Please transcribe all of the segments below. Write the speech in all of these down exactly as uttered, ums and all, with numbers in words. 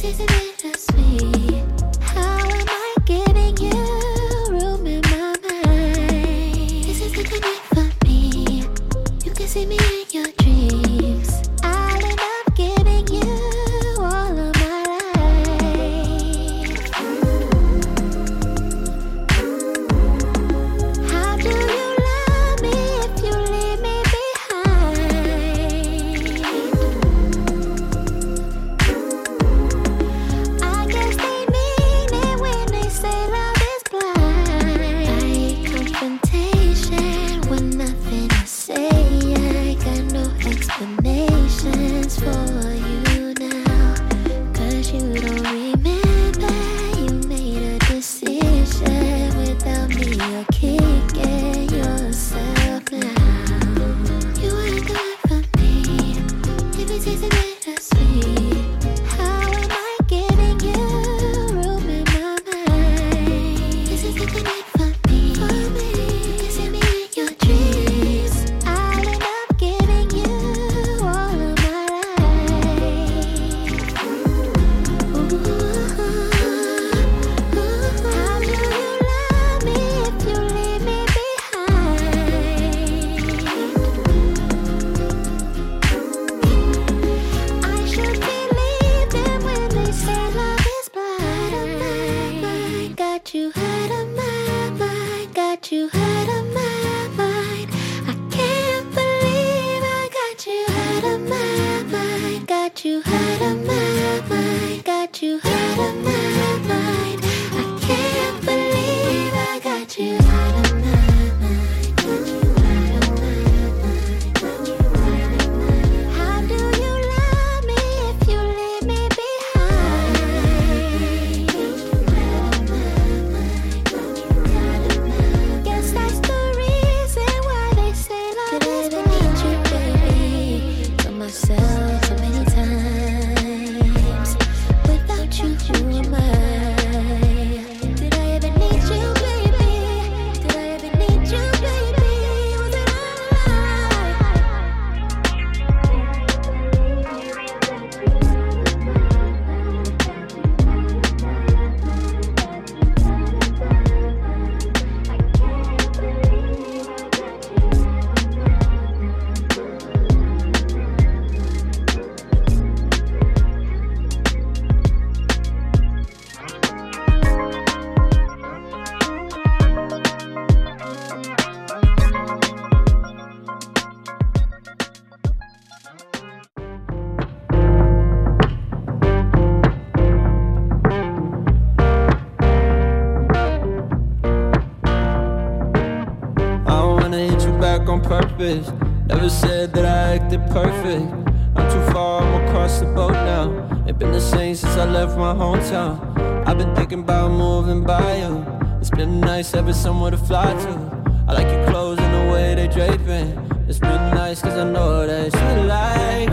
Never said that I acted perfect. I'm too far, I'm across the boat now. Ain't been the same since I left my hometown. I've been thinking about moving by you. It's been nice having somewhere to fly to. I like your clothes and the way they draping. It's been nice cause I know that you like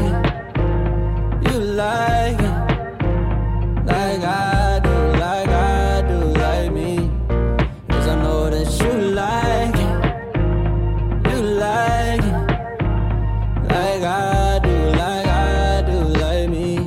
it. You like it. Like I do, like I do, like me. Cause I know that you like it. Like it, like I do, like I do, like me.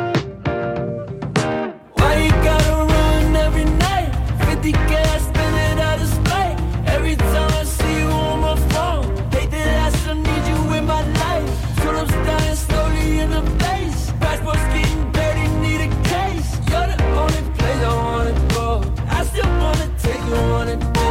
Why you gotta run every night? fifty gas, spend it out of spite. Every time I see you on my phone, hate that I still need you in my life. Tulips dying slowly in the face. Passport's getting dirty, need a case. You're the only place I wanna go. I still wanna take you on a date.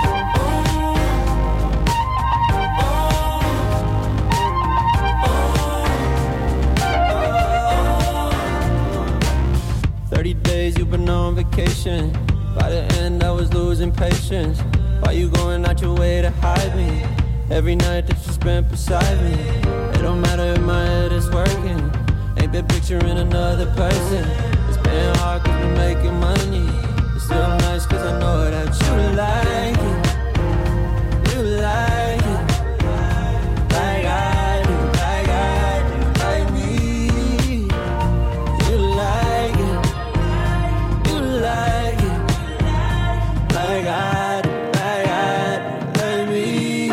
thirty days you've been on vacation. By the end I was losing patience. Why you going out your way to hide me? Every night that you spent beside me. It don't matter if my head is working. Ain't been picturing another person. It's been hard cause we're making money. It's still nice cause I know that you like it. You like it. Like I do, like I do, like me. You like it. Like it, like I do, like I do, like me.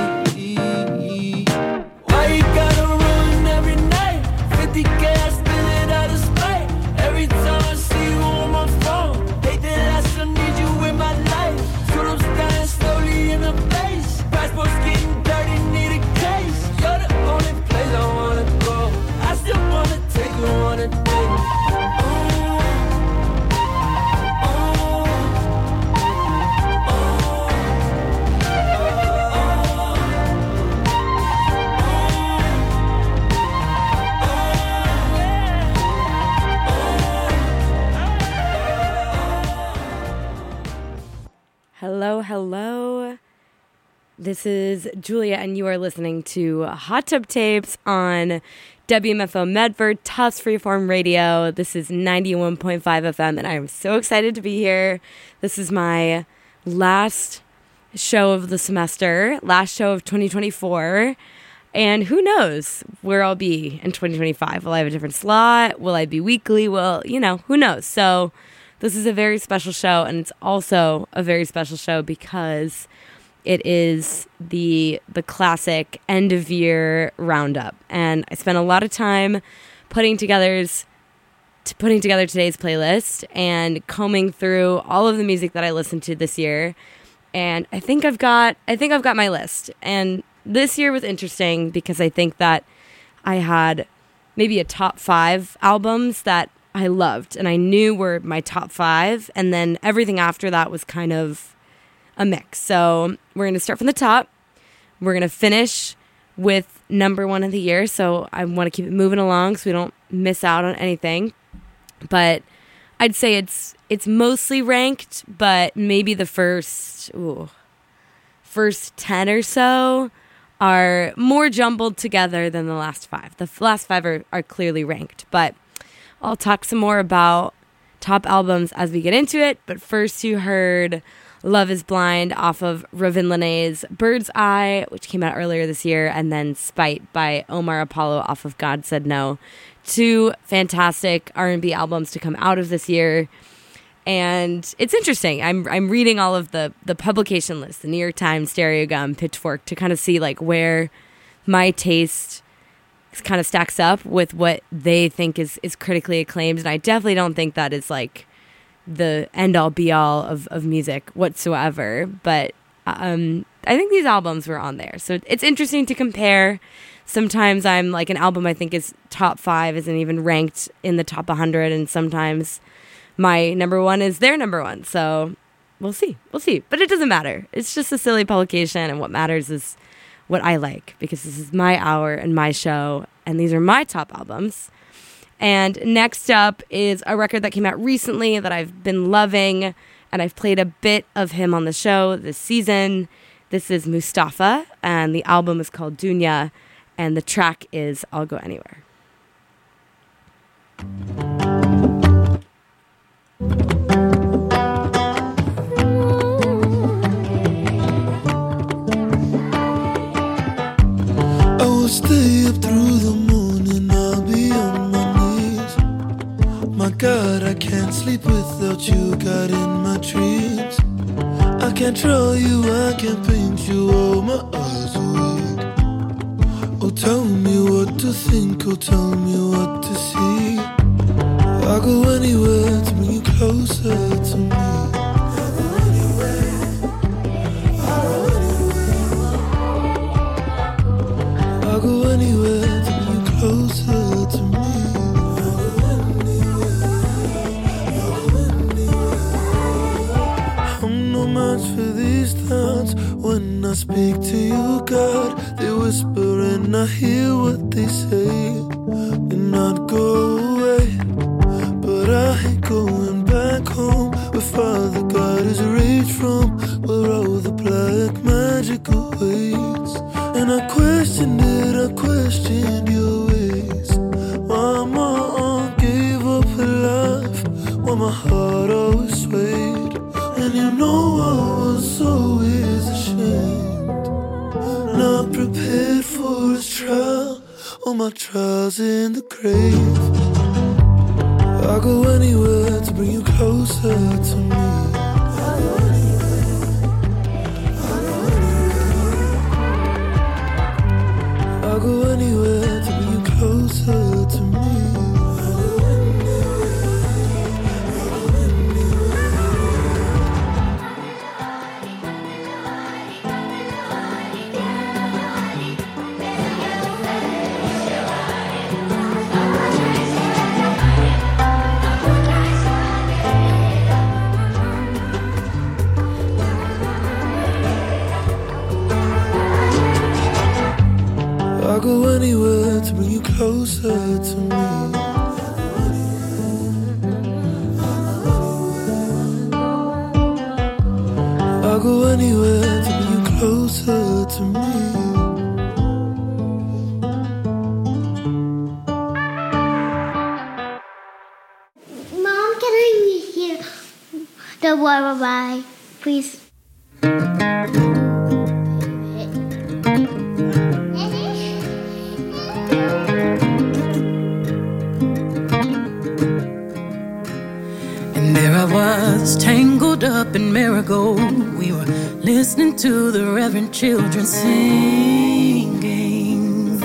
Why you gotta run every night? fifty gas, spend it out of spite. Every time I see Hello, hello. This is Julia, and you are listening to Hot Tub Tapes on W M F O Medford, Tufts Freeform Radio. This is ninety-one point five F M, and I am so excited to be here. This is my last show of the semester, last show of twenty twenty-four, and who knows where I'll be in twenty twenty-five. Will I have a different slot? Will I be weekly? Well, you know, who knows? So this is a very special show, and it's also a very special show because it is the the classic end of year roundup, and I spent a lot of time putting together putting together today's playlist and combing through all of the music that I listened to this year. And I think I've got I think I've got my list. And this year was interesting because I think that I had maybe a top five albums that I loved and I knew were my top five, and then everything after that was kind of a mix. So we're going to start from the top. We're going to finish with number one of the year. So I want to keep it moving along so we don't miss out on anything. But I'd say it's it's mostly ranked, but maybe the first ooh, first ten or so are more jumbled together than the last five. The last five are, are clearly ranked, but I'll talk some more about top albums as we get into it. But first you heard Love is Blind off of Ravin Lenae's Bird's Eye, which came out earlier this year, and then Spite by Omar Apollo off of God Said No. Two fantastic R and B albums to come out of this year. And it's interesting. I'm I'm reading all of the, the publication lists, the New York Times, Stereogum, Pitchfork, to kind of see like where my taste kind of stacks up with what they think is, is critically acclaimed. And I definitely don't think that is like the end-all be-all of, of music whatsoever, but um, I think these albums were on there. So it's interesting to compare. Sometimes I'm like an album I think is top five isn't even ranked in the top one hundred, and sometimes my number one is their number one. So we'll see. We'll see. But it doesn't matter. It's just a silly publication, and what matters is what I like, because this is my hour and my show, and these are my top albums. And next up is a record that came out recently that I've been loving, and I've played a bit of him on the show this season. This is Mustafa, and the album is called Dunya, and the track is I'll Go Anywhere. I will stay up through the morning, I'll be on my my God, I can't sleep without you, God, in my dreams. I can't draw you, I can't paint you, oh, my eyes awake. Oh, tell me what to think, oh, tell me what to see. I'll go anywhere to bring you closer to me. I'll go anywhere, I'll go anywhere. I'll go anywhere to bring you closer to me. For these thoughts, when I speak to you, God, they whisper and I hear what they say. Do not go away, but I ain't going back home, where Father God is raised from, where all the black magic awaits. And I questioned it, I questioned your ways. Why my aunt gave up her life, why my heart always swayed. And you know I was always ashamed, not prepared for his trial, all my trials in the grave. I'll go anywhere to bring you closer to me. I'll go anywhere, I'll go anywhere. I'll go anywhere to bring you closer to me. I'll go anywhere to be closer to me. Mom, can I hear the lullaby, please? And there I was, tangled up in marigold. We were listening to the reverend children singing.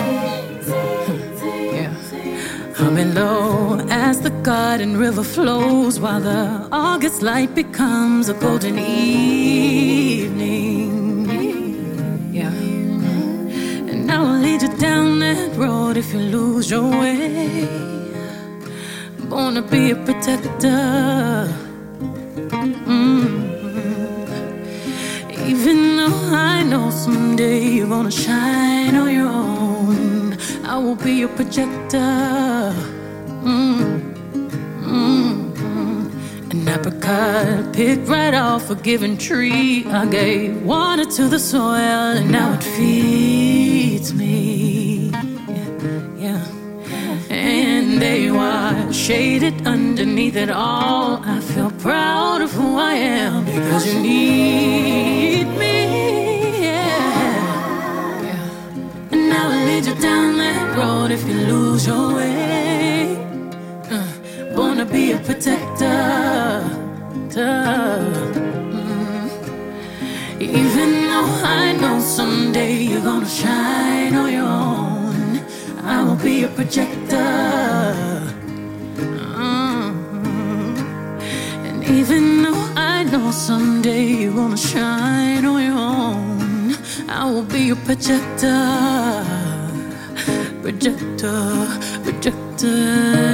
Yeah. Humming low as the garden river flows, while the August light becomes a golden evening. Yeah. And I'll lead you down that road if you lose your way. Born to be a protector. Mm-hmm. Even though I know someday you're gonna shine on your own, I will be your projector. Mm-hmm. An apricot picked right off a given tree. I gave water to the soil and now it feeds me. Yeah. And there you are, shaded underneath it all. I feel proud of who I am because you need me. Yeah. Yeah. And I'll lead you down that road if you lose your way. Uh, born to be a protector. Mm. Even though I know someday you're gonna shine on your own, I will be a projector. Mm-hmm. And even though I know someday you're gonna shine on your own, I will be a projector. Projector, projector.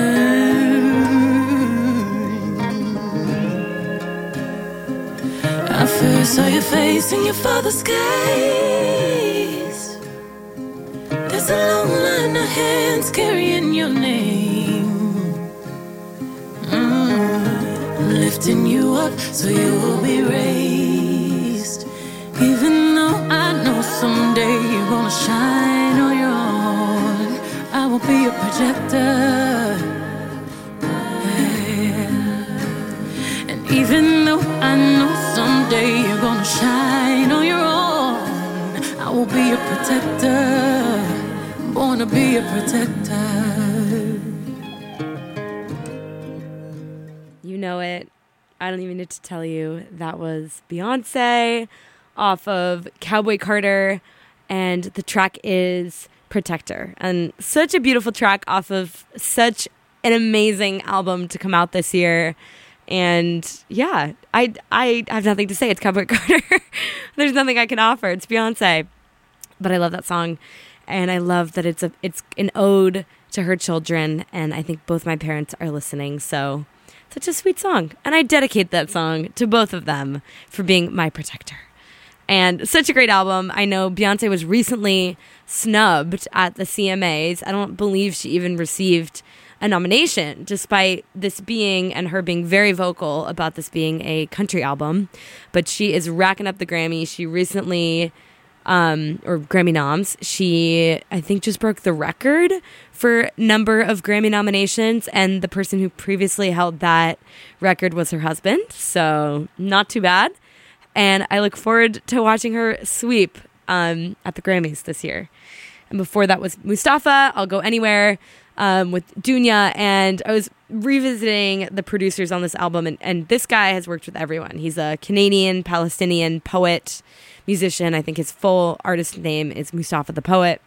I first saw your face in your father's gaze. There's a long line of hands carrying your name, mm. lifting you up so you will be raised. Even though I know someday you're gonna shine on your own, I will be a projector. Yeah. And even though I know someday you're gonna shine on your own, I will be a protector. Born to be a protector. You know it. I don't even need to tell you. That was Beyonce off of Cowboy Carter, and the track is Protector. And such a beautiful track off of such an amazing album to come out this year. And yeah, I I have nothing to say. It's Cowboy Carter. There's nothing I can offer. It's Beyonce. But I love that song. And I love that it's a it's an ode to her children, and I think both my parents are listening, so such a sweet song. And I dedicate that song to both of them for being my protector. And such a great album. I know Beyonce was recently snubbed at the C M As. I don't believe she even received a nomination, despite this being, and her being very vocal about this being a country album. But she is racking up the Grammy. She recently... Um, or Grammy noms. She, I think, just broke the record for number of Grammy nominations, and the person who previously held that record was her husband, so not too bad. And I look forward to watching her sweep um, at the Grammys this year. And before that was Mustafa, I'll Go Anywhere, um, with Dunya, and I was revisiting the producers on this album, and, and this guy has worked with everyone. He's a Canadian, Palestinian poet, musician. I think his full artist name is Mustafa the Poet.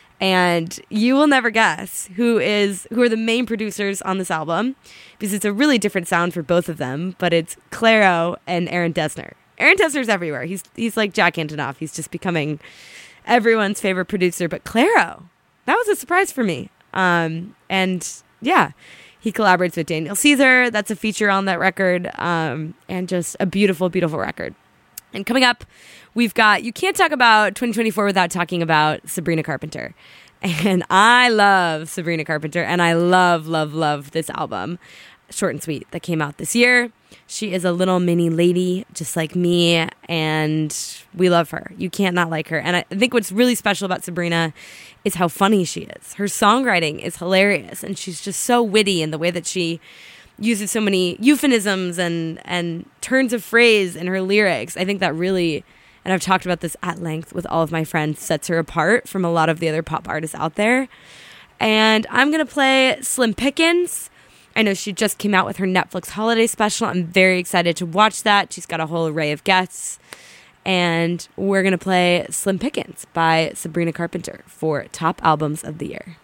And you will never guess who is who are the main producers on this album, because it's a really different sound for both of them, but it's Clairo and Aaron Dessner. Aaron Dessner's everywhere. He's he's like Jack Antonoff. He's just becoming everyone's favorite producer. But Clairo, that was a surprise for me. Um, and yeah, he collaborates with Daniel Caesar. That's a feature on that record. Um, and just a beautiful, beautiful record. And coming up, we've got, you can't talk about twenty twenty-four without talking about Sabrina Carpenter. And I love Sabrina Carpenter, and I love, love, love this album, Short and Sweet, that came out this year. She is a little mini lady, just like me, and we love her. You can't not like her. And I think what's really special about Sabrina is how funny she is. Her songwriting is hilarious, and she's just so witty in the way that she uses so many euphemisms and, and turns of phrase in her lyrics. I think that really, and I've talked about this at length with all of my friends, sets her apart from a lot of the other pop artists out there. And I'm going to play Slim Pickens. I know she just came out with her Netflix holiday special. I'm very excited to watch that. She's got a whole array of guests. And we're going to play Slim Pickens by Sabrina Carpenter for Top Albums of the Year.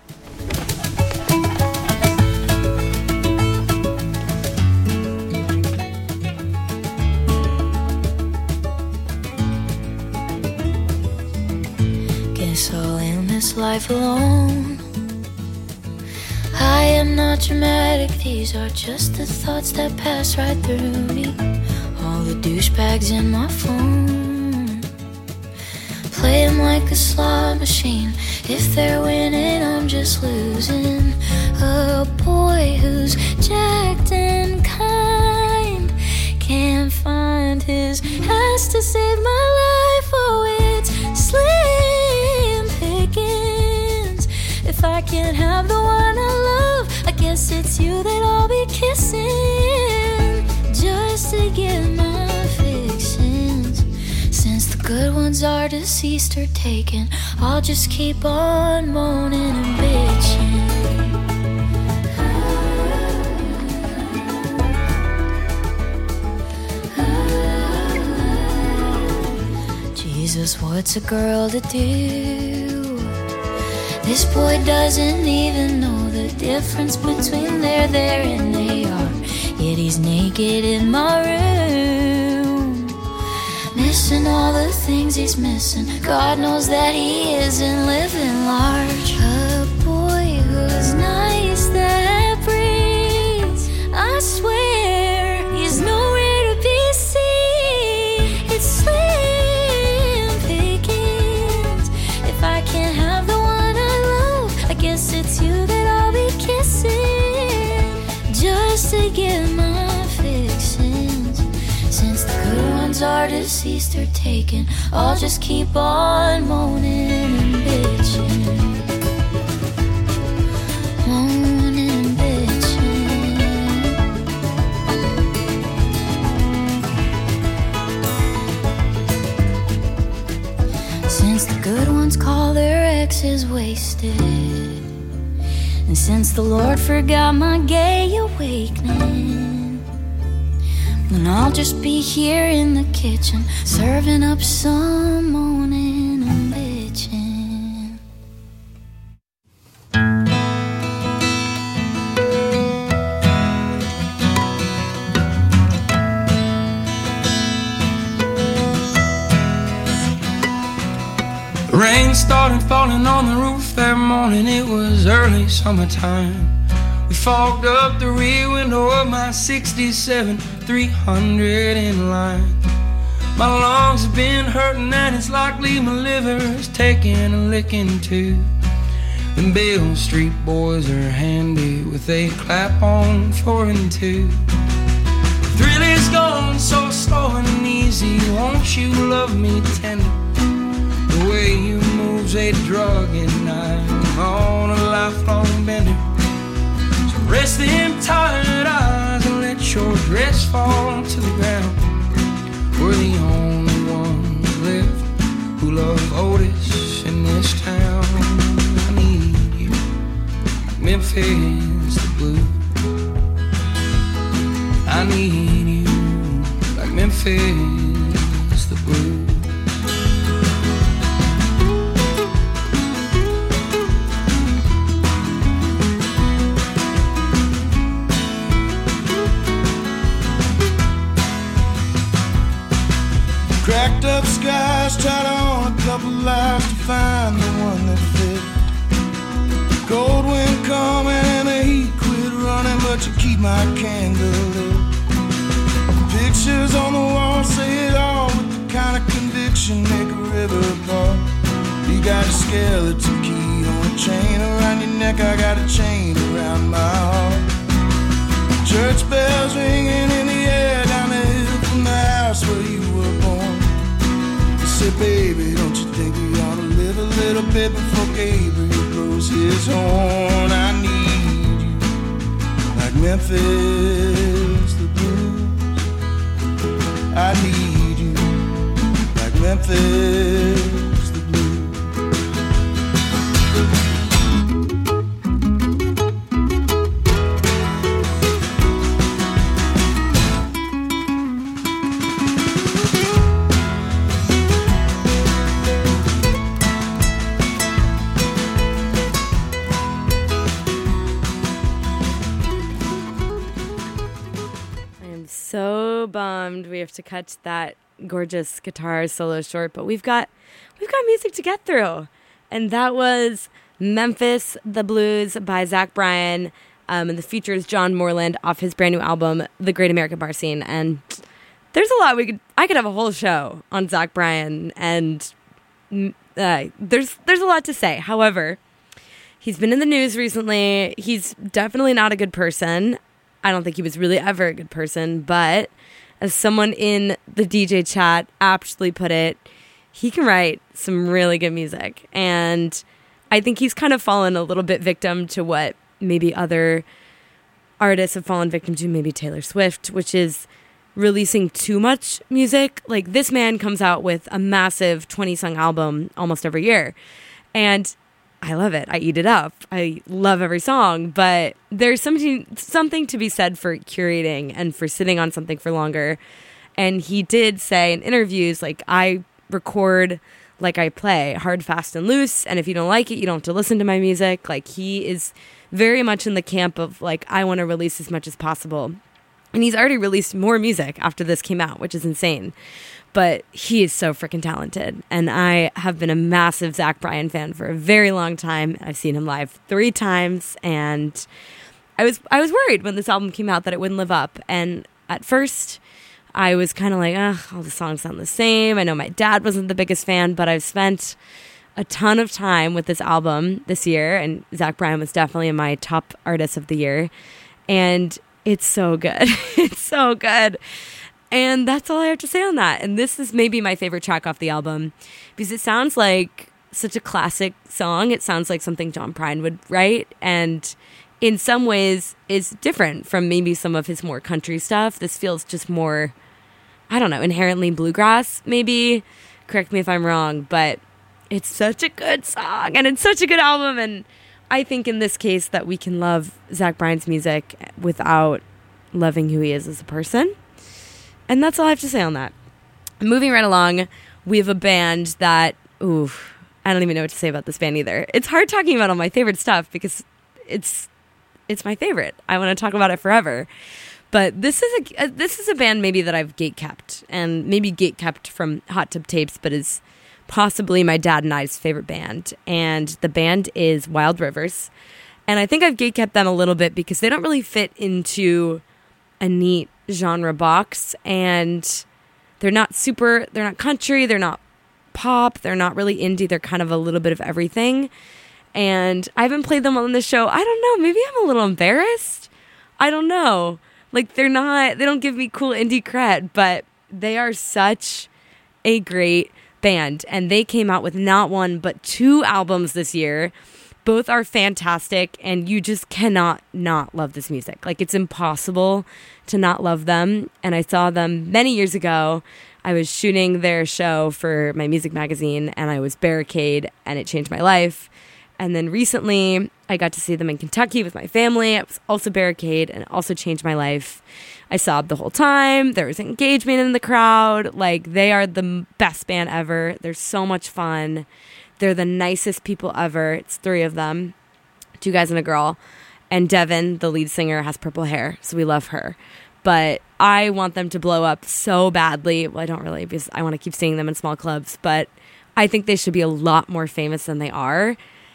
Guess I'll end this life alone. I am not dramatic, these are just the thoughts that pass right through me. All the douchebags in my phone, playing like a slot machine. If they're winning, I'm just losing. A boy who's jacked and kind can't find his ass to save my life. Oh, it's Slim Pickens. If I can't have the one I love, I guess it's you that I'll be kissing, just to get my fixins. Since the good ones are deceased or taken, I'll just keep on moaning and bitching. Jesus, what's a girl to do? This boy doesn't even know the difference between there, there, and they are. Yet he's naked in my room, missing all the things he's missing. God knows that he isn't living large. A boy who's nice that breathes, I swear he's nowhere to be seen. It's Slim Pickens. If I can't have the one I guess it's you that I'll be kissing, just to get my fixins. Since the good ones are deceased or taken, I'll just keep on moaning and bitching. Moaning and bitching. Since the good ones call their exes wasted, and since the Lord forgot my gay awakening, then I'll just be here in the kitchen, serving up some moaning and bitching. Rain started falling on the roof that morning. It was early summertime. We fogged up the rear window of my sixty-seven three hundred in line. My lungs have been hurting and it's likely my liver's taking a licking too. The Beale Street boys are handy with a clap on four and two. The thrill is gone so slow and easy. Won't you love me tender? The way you move's a drug and I'm on a lifelong bender. So rest them tired eyes and let your dress fall to the ground. We're the only ones left who love Otis in this town. I need you, Memphis the blue. I need you like Memphis the blue. Cracked up skies, tried on a couple lives to find the one that fit. Cold wind coming and the heat quit running, but you keep my candle lit. Pictures on the wall say it all with the kind of conviction make a river apart. You got a skeleton key on a chain around your neck, I got a chain around my heart. Church bells ringing in the trumpet before Gabriel blows his horn. I need you like Memphis, the blues. I need you like Memphis, the blues. So bummed we have to cut that gorgeous guitar solo short, but we've got we've got music to get through, and that was Memphis the Blues by Zach Bryan, um, and the features John Moreland off his brand new album The Great American Bar Scene. And there's a lot we could I could have a whole show on Zach Bryan, and uh, there's there's a lot to say. However, he's been in the news recently. He's definitely not a good person. I don't think he was really ever a good person, but as someone in the D J chat aptly put it, he can write some really good music. And I think he's kind of fallen a little bit victim to what maybe other artists have fallen victim to, maybe Taylor Swift, which is releasing too much music. Like, this man comes out with a massive twenty-song album almost every year. And I love it. I eat it up. I love every song, but there's something something to be said for curating and for sitting on something for longer. And he did say in interviews, like, I record like I play, hard, fast, and loose. And if you don't like it, you don't have to listen to my music. Like, he is very much in the camp of, like, I want to release as much as possible. And he's already released more music after this came out, which is insane. But he is so freaking talented. And I have been a massive Zach Bryan fan for a very long time. I've seen him live three times. And I was I was worried when this album came out that it wouldn't live up. And at first, I was kind of like, oh, all the songs sound the same. I know my dad wasn't the biggest fan, but I've spent a ton of time with this album this year. And Zach Bryan was definitely in my top artists of the year. And it's so good. It's so good. And that's all I have to say on that. And this is maybe my favorite track off the album because it sounds like such a classic song. It sounds like something John Prine would write. And in some ways is different from maybe some of his more country stuff. This feels just more, I don't know, inherently bluegrass, maybe. Correct me if I'm wrong, but it's such a good song and it's such a good album. And I think in this case that we can love Zach Bryan's music without loving who he is as a person. And that's all I have to say on that. Moving right along, we have a band that, ooh, I don't even know what to say about this band either. It's hard talking about all my favorite stuff because it's it's my favorite. I want to talk about it forever. But this is a this is a band maybe that I've gatekept, and maybe gatekept from Hot Tub Tapes, but is possibly my dad and I's favorite band. And the band is Wild Rivers. And I think I've gatekept them a little bit because they don't really fit into a neat genre box, and they're not super, they're not country, they're not pop, they're not really indie, they're kind of a little bit of everything. And I haven't played them on the show. I don't know, maybe I'm a little embarrassed. I don't know. Like, they're not, they don't give me cool indie cred, but they are such a great band. And they came out with not one, but two albums this year. Both are fantastic, and you just cannot not love this music. Like, it's impossible to not love them. And I saw them many years ago. I was shooting their show for my music magazine, and I was Barricade, and it changed my life. And then recently, I got to see them in Kentucky with my family. It was also Barricade, and it also changed my life. I sobbed the whole time. There was engagement in the crowd. Like, they are the best band ever. They're so much fun. They're the nicest people ever. It's three of them, two guys and a girl. And Devin, the lead singer, has purple hair, so we love her. But I want them to blow up so badly. Well, I don't really, because I want to keep seeing them in small clubs. But I think they should be a lot more famous than they are.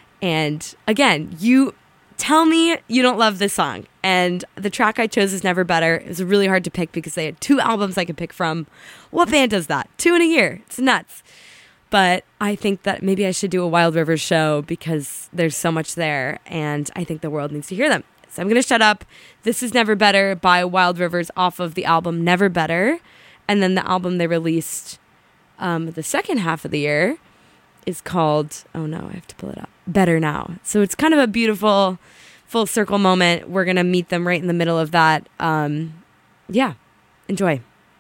And again, you tell me you don't love this song. And the track I chose is Never Better. It was really hard to pick because they had two albums I could pick from. What band does that? Two in a year. It's nuts. But I think that maybe I should do a Wild Rivers show because there's so much there, and I think the world needs to hear them. So I'm going to shut up. This is Never Better by Wild Rivers off of the album Never Better. And then the album they released um, the second half of the year is called, oh no, I have to pull it up, Better Now. So it's kind of a beautiful full circle moment. We're going to meet them right in the middle of that. Um, yeah, enjoy.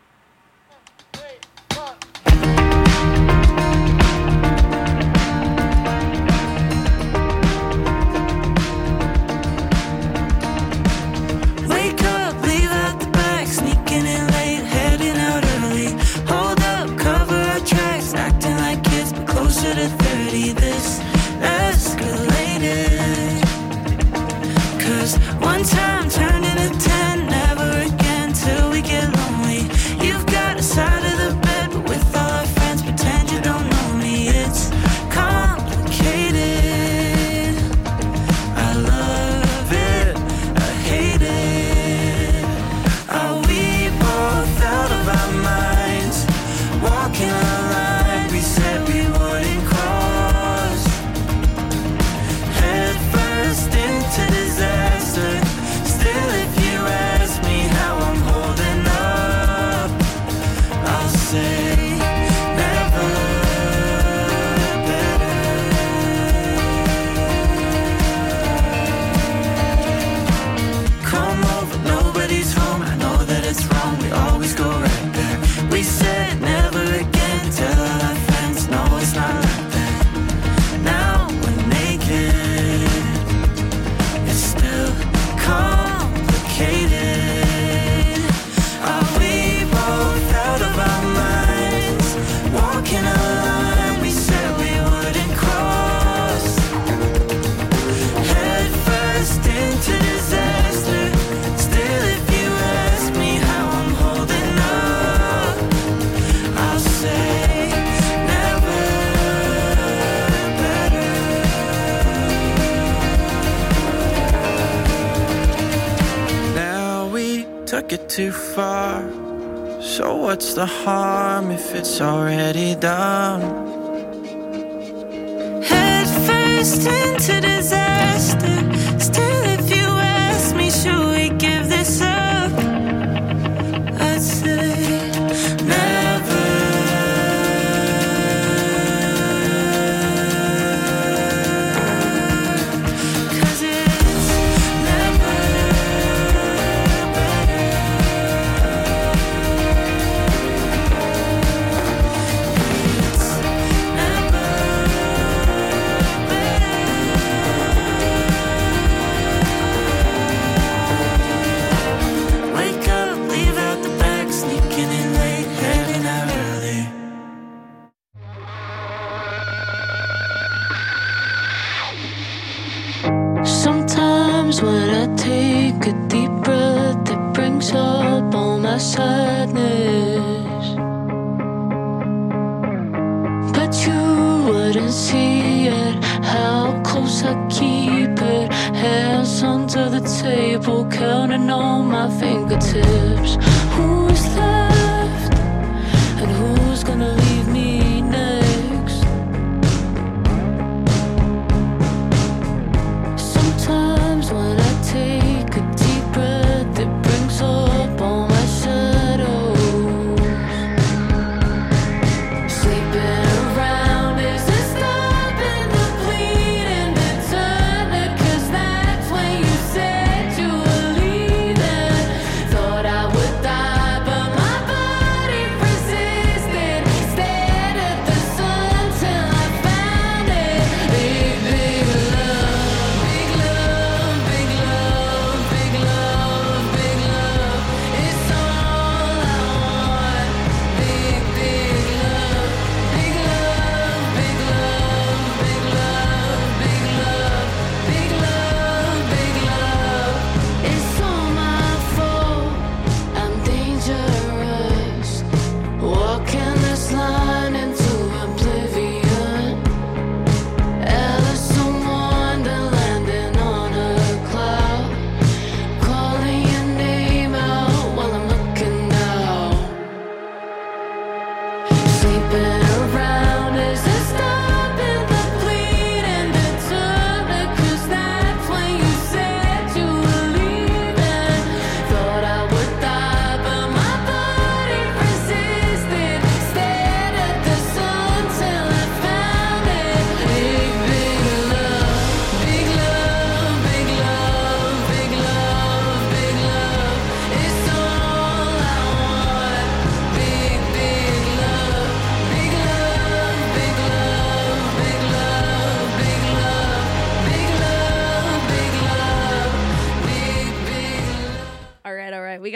It too far, so what's the harm if it's already done? Head first into disaster. Still, if you ask me, should we give this up? I'd say never. Cause it's never. Sometimes when I take a deep breath, it brings up all my sadness. But you wouldn't see it, how close I keep it. Hands under the table, counting on my fingertips. Who's left, and who's gonna leave me next? Sometimes when I take a deep breath, it brings up all my shadows. Sleeping around, is it stopping the bleeding to turn it? 'Cause that's when you said you were leaving. Thought I would die.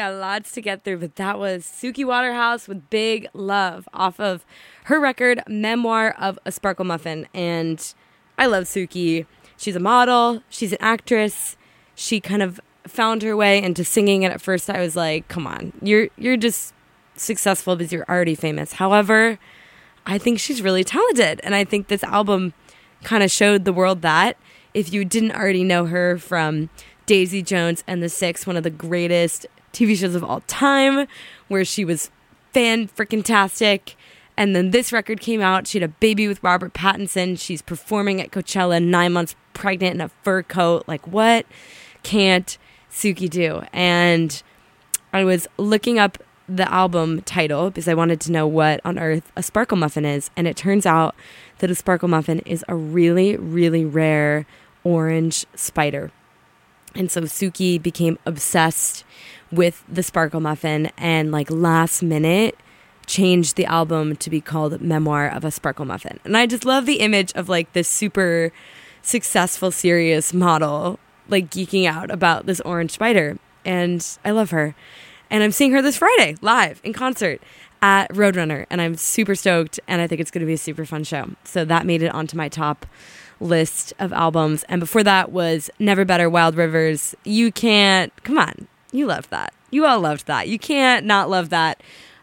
got lots to get through, but that was Suki Waterhouse with Big Love off of her record, Memoir of a Sparkle Muffin. And I love Suki. She's a model. She's an actress. She kind of found her way into singing, and at first I was like, come on, you're you're just successful because you're already famous. However, I think she's really talented, and I think this album kind of showed the world that if you didn't already know her from Daisy Jones and the Six, one of the greatest T V shows of all time, where she was fan-freaking-tastic, and then this record came out. She had a baby with Robert Pattinson. She's performing at Coachella, nine months pregnant in a fur coat. Like, what can't Suki do? And I was looking up the album title because I wanted to know what on earth a sparkle muffin is, and it turns out that a sparkle muffin is a really, really rare orange spider. And so Suki became obsessed with the sparkle muffin and, like, last minute changed the album to be called Memoir of a Sparkle Muffin. And I just love the image of, like, this super successful, serious model, like, geeking out about this orange spider. And I love her. And I'm seeing her this Friday live in concert at Roadrunner. And I'm super stoked. And I think it's going to be a super fun show. So that made it onto my top list of albums. And before that was Never Better, Wild Rivers. You can't, come on, you loved that. You all loved that. You can't not love that.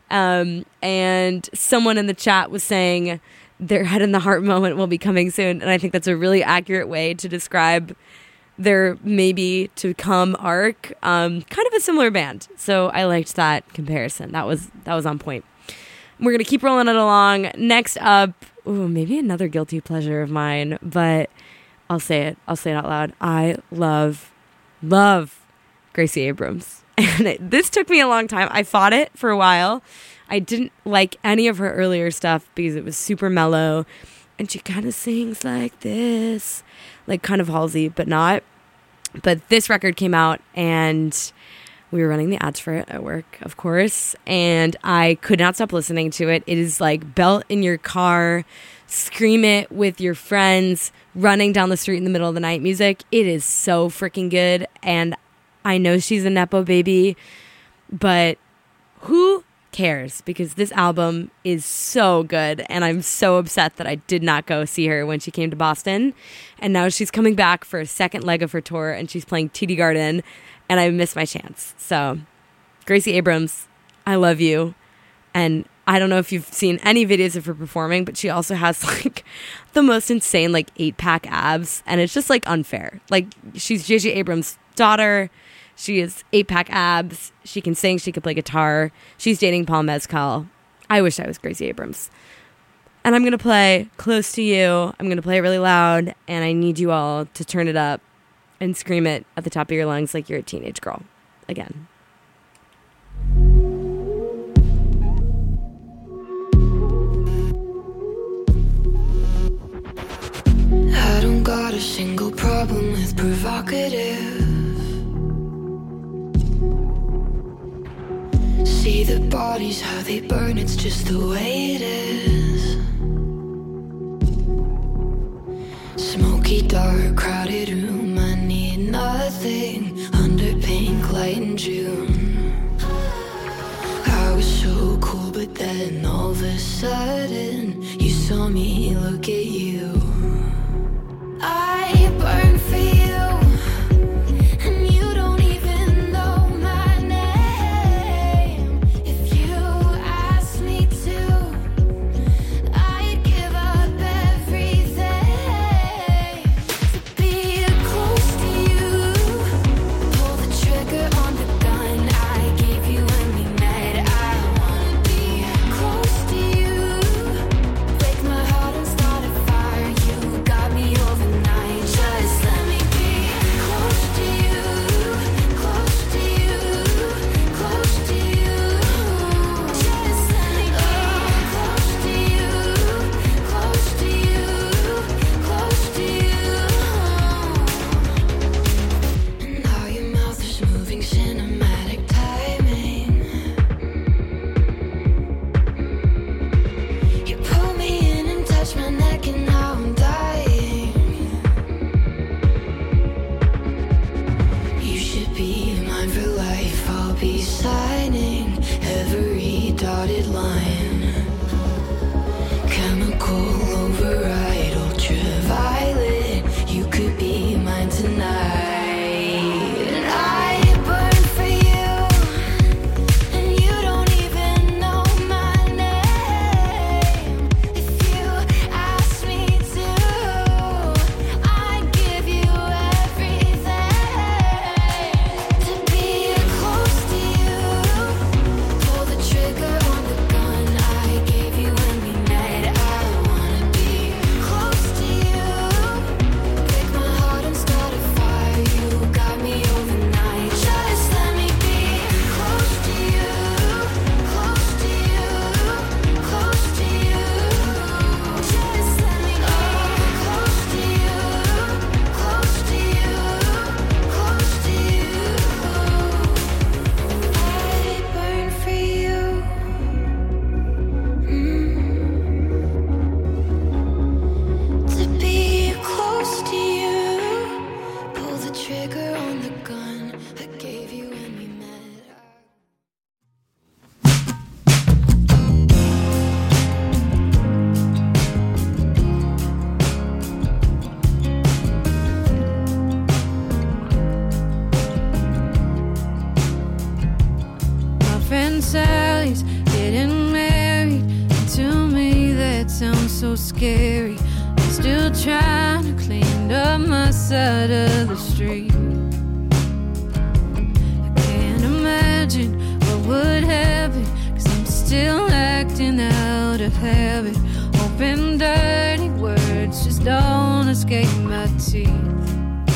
Um, and someone in the chat was saying their Head in the Heart moment will be coming soon. And I think that's a really accurate way to describe their maybe to come arc. Um, kind of a similar band. So I liked that comparison. That was, that was on point. We're going to keep rolling it along. Next up, ooh, maybe another guilty pleasure of mine, but I'll say it. I'll say it out loud. I love, love Gracie Abrams. And it, this took me a long time. I fought it for a while. I didn't like any of her earlier stuff because it was super mellow. And she kind of sings like this, like kind of Halsey, but not. But this record came out and we were running the ads for it at work, of course. And I could not stop listening to it. It is like belt in your car, scream it with your friends, running down the street in the middle of the night music. It is so freaking good. And I know she's a Nepo baby, but who cares? Because this album is so good, and I'm so upset that I did not go see her when she came to Boston. And now she's coming back for a second leg of her tour, and she's playing T D Garden, and I missed my chance. So, Gracie Abrams, I love you. And I don't know if you've seen any videos of her performing, but she also has, like, the most insane, like, eight-pack abs, and it's just, like, unfair. Like, she's J J Abrams' daughter. She has eight-pack abs. She can sing. She can play guitar. She's dating Paul Mescal. I wish I was Gracie Abrams. And I'm going to play Close to You. I'm going to play it really loud, and I need you all to turn it up and scream it at the top of your lungs like you're a teenage girl. Again. I don't got a single problem with provocative. See the bodies, how they burn, it's just the way it is. Smoky, dark, crowded room, I need nothing under pink light in June. I was so cool, but then all of a sudden you saw me look at you. I burn for you, and you don't even know my name. If you asked me to, I'd give up everything to be close to you. Pull the trigger on the gun I gave you when we met. I wanna be close to you. Break my heart and start a fire. dotted line. Chemical override, ultraviolet. You could be mine tonight. And I burn for you, and you don't even know my name. If you ask me to, I'd give you everything. To be close to you, pull the trigger on the gun I gave you when we met. I wanna be close to you, break my heart and start a fire. You got me overnight. Just let me be close to you, close to you, close to you. Just let me be close to you, close to you, close to you. I burn for you. To be close to you, pull the trigger on the gun I gave you when we met. My friend Sally's getting married, and to me that sounds so scary. I'm still trying to clean up my side of the street. I can't imagine what would happen, 'cause I'm still acting out of habit. Hoping dirty words just don't escape my teeth.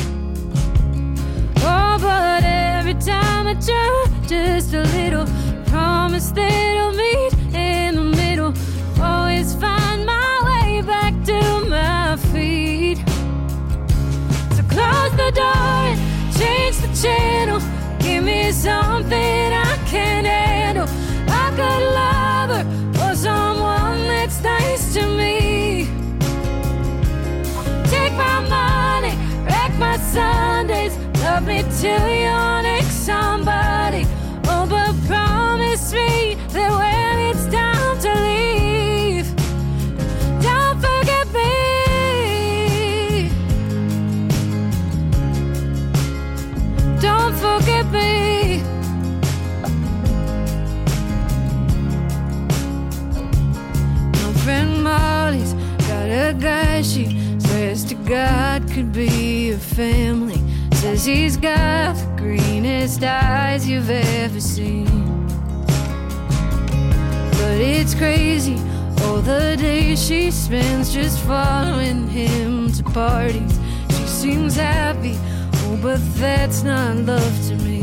Oh, but every time I try just a little, promise that I'll meet in the middle. Always find my way back to my feet. So close the door and change the channel. Give me something I can handle. A good lover or someone that's nice to me. Take my money, wreck my Sundays. Love me till you're next somebody. Oh, but promise me that when it's time to leave, don't forget me. Don't forget me. My friend Molly's got a guy she swears to God could be a family. Says he's got the greenest eyes you've ever seen. But it's crazy, all the days she spends just following him to parties. She seems happy, oh, but that's not love to me.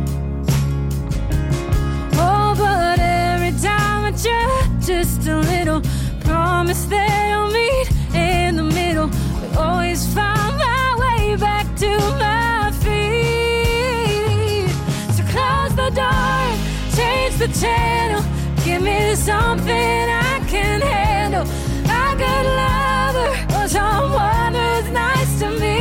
Oh, but every time I try just a little, promise that I'll meet in the middle. We always find my way back to my feet. So close the door, change the channel. Give me something I can handle. A good lover or someone who's nice to me.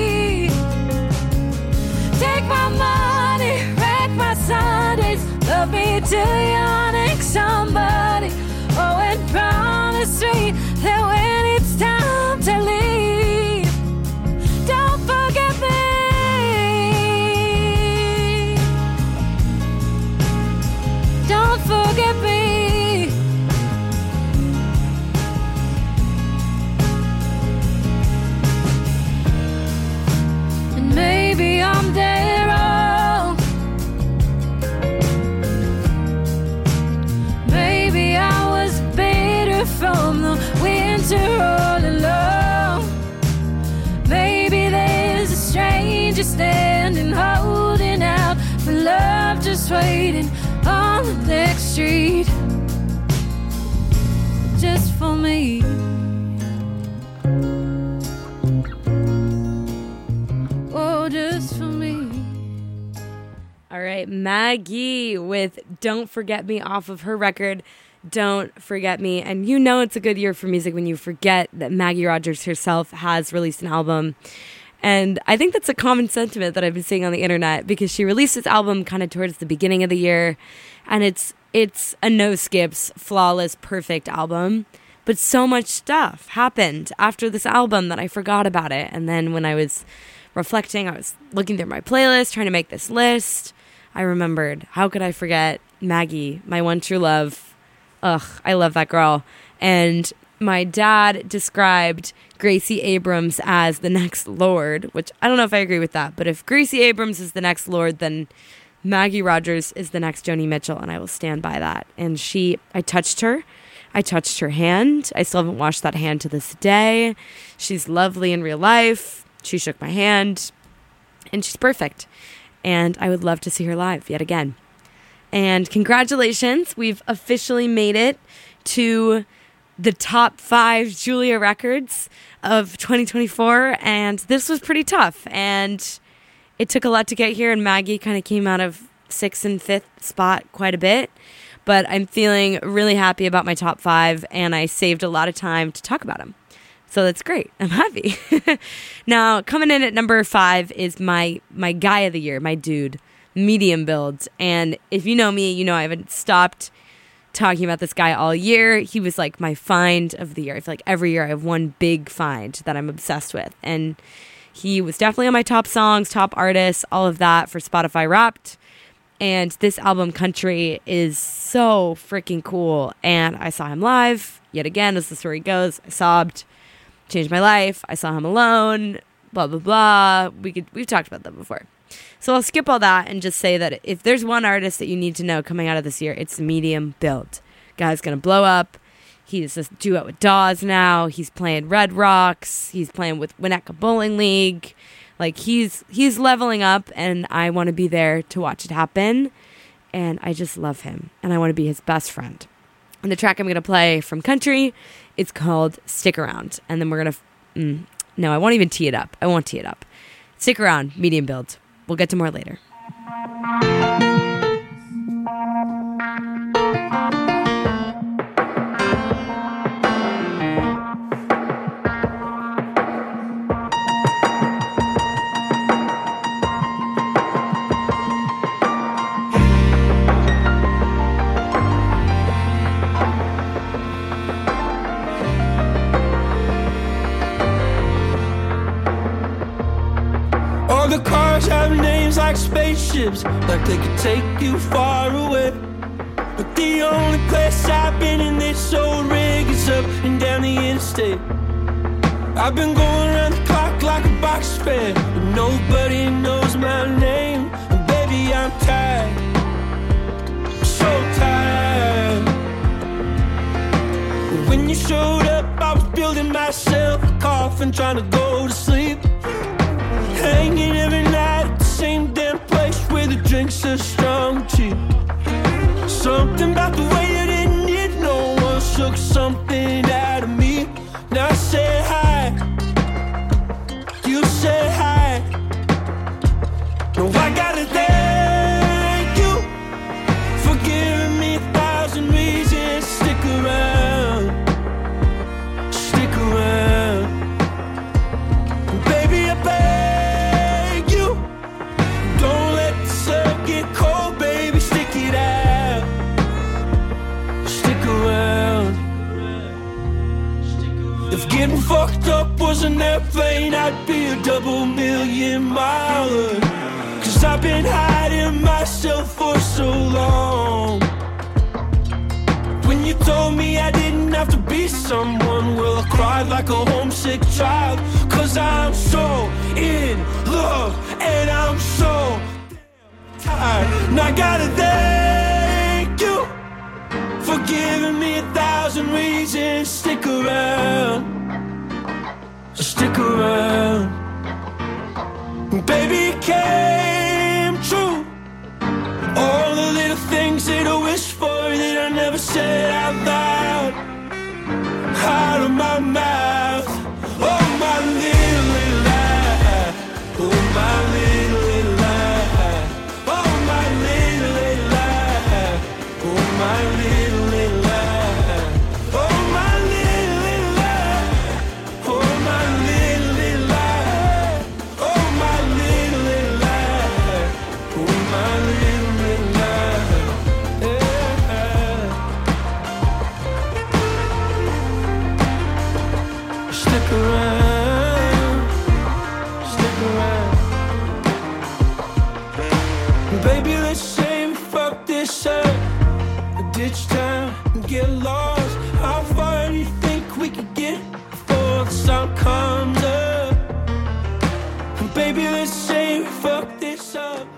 Take my money, wreck my Sundays. Love me till you're next somebody. Oh, and promise me that when it's time to leave, don't forget me. Don't forget me. And maybe I'm dead wrong. Maybe I was bitter from the winter all along. Maybe there's a stranger standing, holding out for love, just waiting on the next street, just for me. Oh, just for me. All right, Maggie with Don't Forget Me off of her record, Don't Forget Me. And you know it's a good year for music when you forget that Maggie Rogers herself has released an album. And I think that's a common sentiment that I've been seeing on the internet, because she released this album kind of towards the beginning of the year. And it's it's a no skips, flawless, perfect album. But so much stuff happened after this album that I forgot about it. And then when I was reflecting, I was looking through my playlist, trying to make this list. I remembered, how could I forget Maggie, my one true love? Ugh, I love that girl. And my dad described Gracie Abrams as the next Lorde, which I don't know if I agree with that. But if Gracie Abrams is the next Lorde, then Maggie Rogers is the next Joni Mitchell, and I will stand by that. And she, I touched her. I touched her hand. I still haven't washed that hand to this day. She's lovely in real life. She shook my hand, and she's perfect. And I would love to see her live yet again. And congratulations, we've officially made it to the top five Julia records of twenty twenty-four, and this was pretty tough. And it took a lot to get here, and Maggie kind of came out of sixth and fifth spot quite a bit. But I'm feeling really happy about my top five, and I saved a lot of time to talk about them. So that's great. I'm happy. Now, coming in at number five is my my guy of the year, my dude, Medium Build. And if you know me, you know I haven't stopped talking about this guy all year. He was like my find of the year. I feel like every year I have one big find that I'm obsessed with. And he was definitely on my top songs, top artists, all of that for Spotify Wrapped. And this album, Country, is so freaking cool. And I saw him live, yet again, as the story goes. I sobbed, changed my life. I saw him alone, blah, blah, blah. We could, we've talked about that before. So I'll skip all that and just say that if there's one artist that you need to know coming out of this year, it's Medium Build. Guy's going to blow up. He's a duet with Dawes now. He's playing Red Rocks. He's playing with Winnetka Bowling League. Like, he's he's leveling up, and I want to be there to watch it happen. And I just love him, and I want to be his best friend. And the track I'm going to play from Country, it's called Stick Around. And then we're going to... Mm, no, I won't even tee it up. I won't tee it up. Stick Around, Medium Build. We'll get to more later. The cars have names like spaceships, like they could take you far away. But the only place I've been in this old rig is up and down the interstate. I've been going around the clock like a box fan, but nobody knows my name. And baby, I'm tired, so tired. When you showed up, I was building myself a coffin, trying to go to sleep. Hanging every night at the same damn place where the drinks are strong and cheap. Something about the way you didn't need no one shook something out of me. Now I say hi, you say hi. No, I gotta thank you for giving me a thousand reasons to stick around, stick around. Baby, I beg. If getting fucked up was an airplane, I'd be a double million miler. Cause I've been hiding myself for so long. When you told me I didn't have to be someone, well, I cried like a homesick child. Cause I'm so in love and I'm so damn tired. And I gotta thank you for giving me a thousand reasons. Stick around, stick around. Baby, it came true. All the little things that I wish for that I never said out loud, out of my mouth. Oh, my little, little lie. Oh, my little, little lie. Oh, my little, little lie. Oh, my little, little lie. Oh, my little, little lie. Oh, my little, little lie. Oh, my little, little lie. Oh, my little, little lie. Yeah. get lost. How far do you think we could get before the sun comes up? And baby, let's say we fuck this up.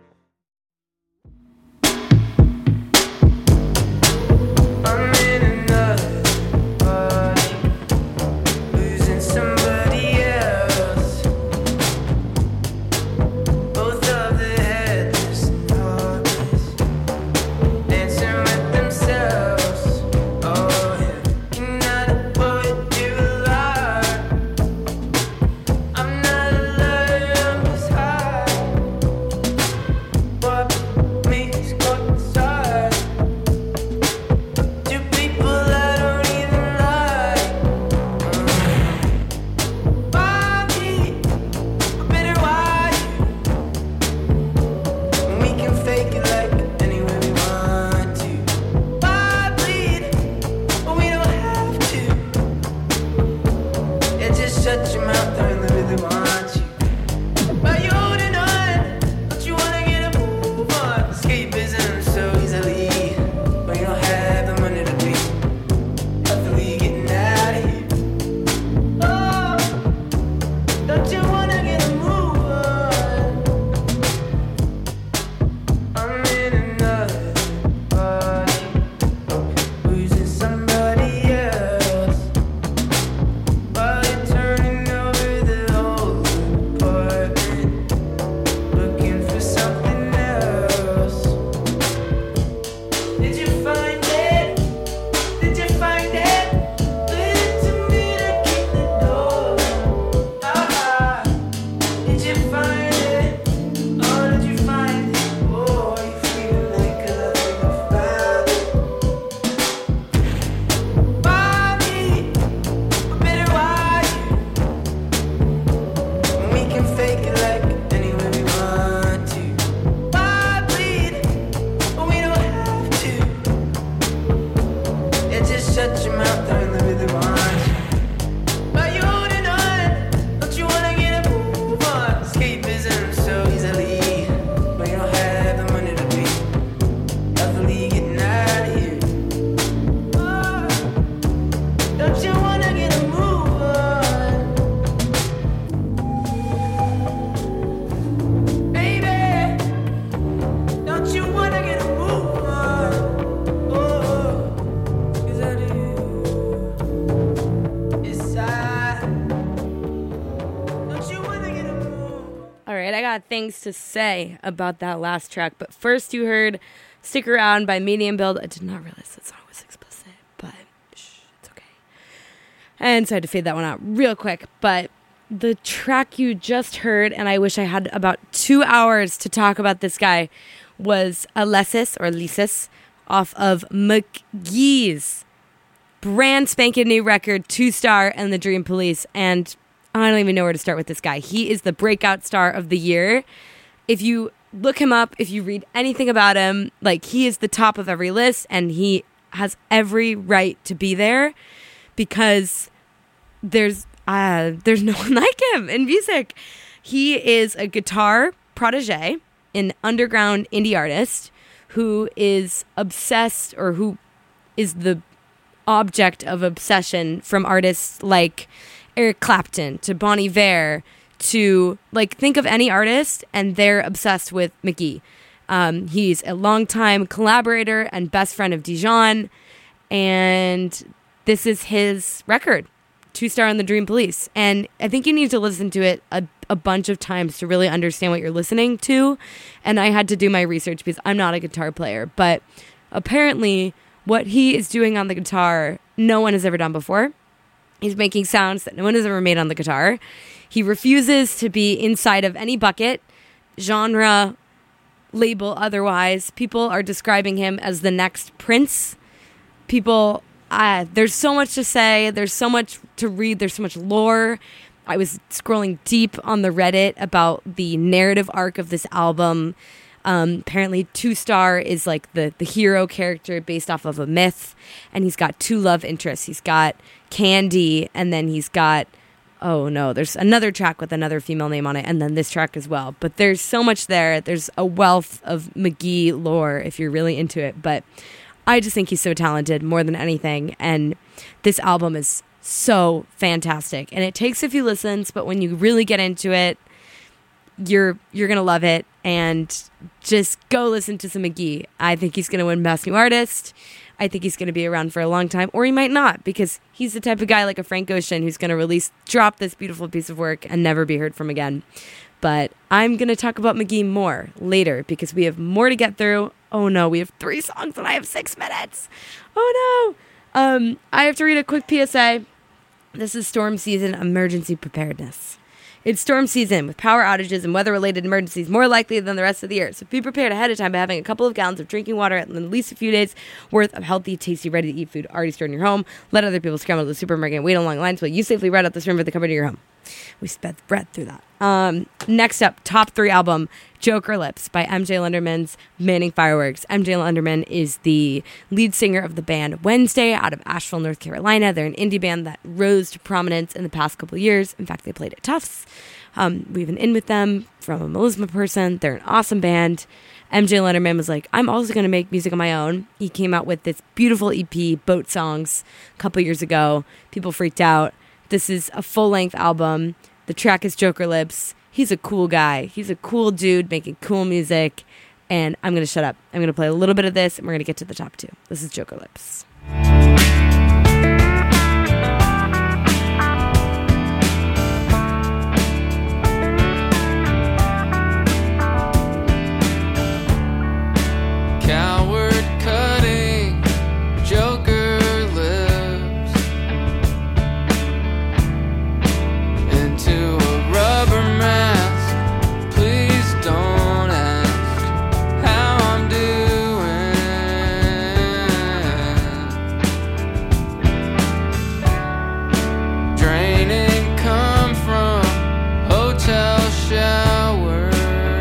I'm in another party, losing somebody else. Both of the headless and heartless, dancing with themselves. Oh yeah, you're not a poet, you're a liar. I'm not a liar, I'm just high. What means caught inside? Two people I don't even like. Bobby, a bitter wine. We can fake it like any way we want to. Why bleed? But we don't have to. Yeah, just shut your mouth, I really want you. Why you holding on? Don't you wanna get a move on? Escapism so easily, but you don't have the money to be utterly getting out of here. Oh, don't you wanna get a move on? I'm in another party, losing somebody else. While you're turning over the whole apartment, looking for something else. Did you find it? Did you find it? Lead it to me to keep the door. Ah, did you find it? Oh, did you find it? Oh, you feel like I think I found it. Bobby, a bitter wine. We can fake it like any way we want to. Why bleed? But we don't have to. Yeah, just shut your mouth, I really want you. Why you holding on? Don't you wanna get a move on? Escapism so easily, but you don't have the money to be utterly getting out of here. Oh, don't you wanna get a move on? Baby, don't you wanna get a move on? Oh, is that you? It's I. Don't you wanna get a move? All right, I got things to say about that last track, but first you heard Stick Around by Medium Build. I did not realize that song was explicit, but shh, it's okay. And so I had to fade that one out real quick, but the track you just heard, and I wish I had about two hours to talk about this guy, was Alessis, or Lysis, off of McGee's brand spanking new record, Two Star and the Dream Police. And I don't even know where to start with this guy. He is the breakout star of the year. If you look him up, if you read anything about him, like, he is the top of every list, and he has every right to be there because there's uh, there's no one like him in music. He is a guitar protege, an underground indie artist who is obsessed, or who is the object of obsession from artists like Eric Clapton to Bon Iver to, like, think of any artist and they're obsessed with McGee. Um, he's a longtime collaborator and best friend of Dijon, and this is his record, Two Star and the Dream Police. And I think you need to listen to it a, a bunch of times to really understand what you're listening to. And I had to do my research because I'm not a guitar player, but apparently what he is doing on the guitar, no one has ever done before. He's making sounds that no one has ever made on the guitar. He refuses to be inside of any bucket, genre, label, otherwise. People are describing him as the next Prince. People, uh, there's so much to say. There's so much to read. There's so much lore. I was scrolling deep on the Reddit about the narrative arc of this album. Um, apparently, Two Star is like the, the hero character based off of a myth. And he's got two love interests. He's got Candy, and then he's got, oh no, there's another track with another female name on it, and then this track as well. But there's so much there. There's a wealth of McGee lore if you're really into it. But I just think he's so talented more than anything. And this album is so fantastic. And it takes a few listens, but when you really get into it, you're you're going to love it. And just go listen to some McGee. I think he's going to win Best New Artist. I think he's going to be around for a long time, or he might not, because he's the type of guy like a Frank Ocean who's going to release, drop this beautiful piece of work and never be heard from again. But I'm going to talk about McGee more later because we have more to get through. Oh no, we have three songs and I have six minutes. Oh no. Um, I have to read a quick P S A. This is storm season emergency preparedness. It's storm season with power outages and weather-related emergencies more likely than the rest of the year. So be prepared ahead of time by having a couple of gallons of drinking water and at least a few days worth of healthy, tasty, ready-to-eat food already stored in your home. Let other people scramble to the supermarket and wait on long lines while you safely ride out this room for the company of your home. We sped bread through that. Um, next up, top three album, Joker Lips by M J Lenderman's Manning Fireworks. M J Lenderman is the lead singer of the band Wednesday out of Asheville, North Carolina. They're an indie band that rose to prominence in the past couple of years. In fact, they played at Tufts. Um, we have an in with them from a Melisma person. They're an awesome band. M J Lenderman was like, I'm also going to make music on my own. He came out with this beautiful E P, Boat Songs, a couple years ago. People freaked out. This is a full-length album. The track is Joker Lips. He's a cool guy. He's a cool dude making cool music. And I'm going to shut up. I'm going to play a little bit of this, and we're going to get to the top two. This is Joker Lips. Coward cutting, Joker lips into a rubber mask. Please don't ask how I'm doing. Draining come from hotel showers,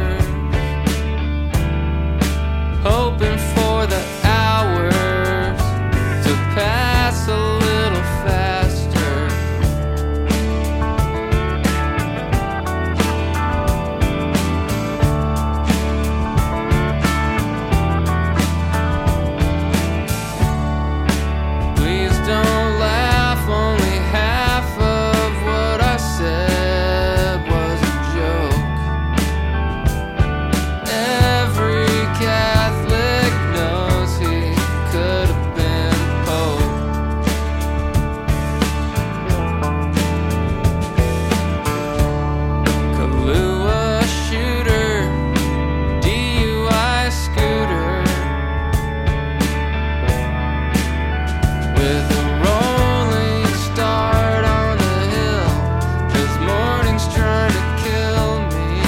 hoping for the hours to pass a little faster. Please don't laugh, only half of what I said was a joke. Every Catholic knows he could have been Pope. Kahlua shooter, D U I scooter, with a rolling start on the hill, 'cause morning's trying to kill me.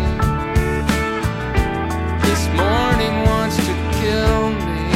This morning wants to kill me.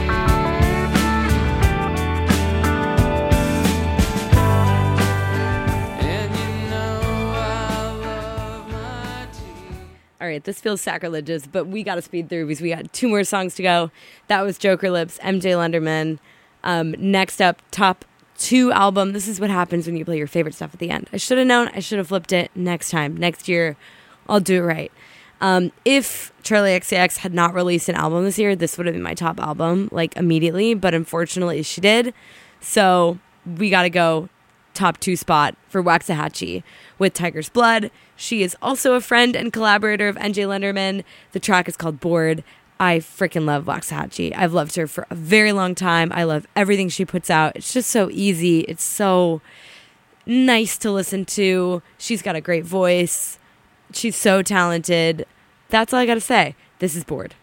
And you know I love my tea. All right, this feels sacrilegious, but we got to speed through because we got two more songs to go. That was Joker Lips, M J Lenderman. Um, next up, top two album. This is what happens when you play your favorite stuff at the end. I should have known. I should have flipped it next time. Next year, I'll do it right. Um, if Charli X C X had not released an album this year, this would have been my top album, like, immediately. But unfortunately, she did. So we got to go top two spot for Waxahachie with Tiger's Blood. She is also a friend and collaborator of M J Lenderman. The track is called Bored. I freaking love Waxahachie. I've loved her for a very long time. I love everything she puts out. It's just so easy. It's so nice to listen to. She's got a great voice. She's so talented. That's all I got to say. This is Bored.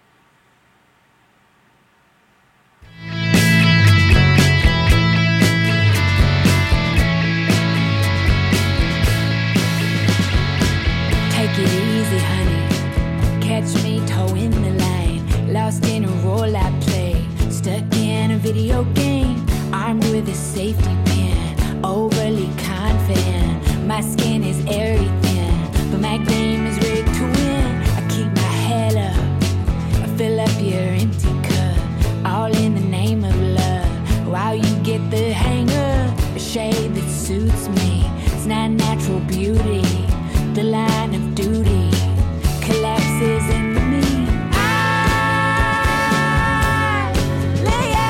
Take it easy, honey. Catch me towing the line. Lost in a role I play. Stuck in a video game. Armed with a safety pin. Overly confident. My skin is airy thin. But my game is rigged to win. I keep my head up. I fill up your empty cup. All in the name of love. While you get the hang of a shade that suits me. It's not natural beauty. The line of duty collapses into me. I lay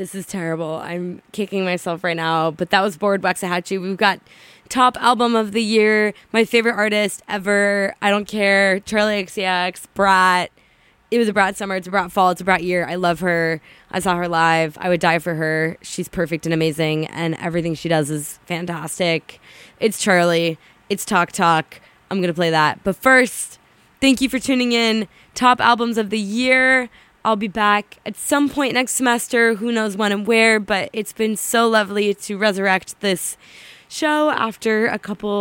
This is terrible. I'm kicking myself right now. But that was Bored Waxahachie. We've got top album of the year, my favorite artist ever. I don't care. Charlie X C X, Brat. It was a Brat summer. It's a Brat fall. It's a Brat year. I love her. I saw her live. I would die for her. She's perfect and amazing, and everything she does is fantastic. It's Charlie. It's Talk Talk. I'm going to play that. But first, thank you for tuning in. Top albums of the year. I'll be back at some point next semester. Who knows when and where, but it's been so lovely to resurrect this show after a couple